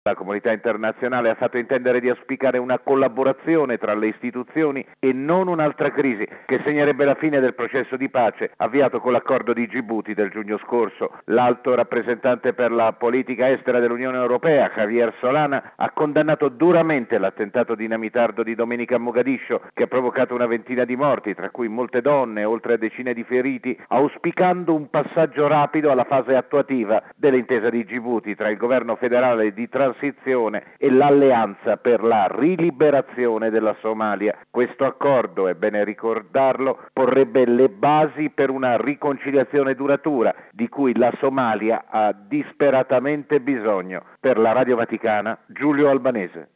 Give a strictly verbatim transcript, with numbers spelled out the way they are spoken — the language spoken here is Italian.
La comunità internazionale ha fatto intendere di auspicare una collaborazione tra le istituzioni e non un'altra crisi che segnerebbe la fine del processo di pace avviato con l'accordo di Gibuti del giugno scorso. L'alto rappresentante per la politica estera dell'Unione Europea, Javier Solana, ha condannato duramente l'attentato dinamitardo di domenica a Mogadiscio che ha provocato una ventina di morti, tra cui molte donne, oltre a decine di feriti, auspicando un passaggio rapido alla fase attuativa dell'intesa di Gibuti tra il governo federale di transizione e l'alleanza per la riliberazione della Somalia. Questo accordo, è bene ricordarlo, porrebbe le basi per una riconciliazione duratura di cui la Somalia ha disperatamente bisogno. Per la Radio Vaticana, Giulio Albanese.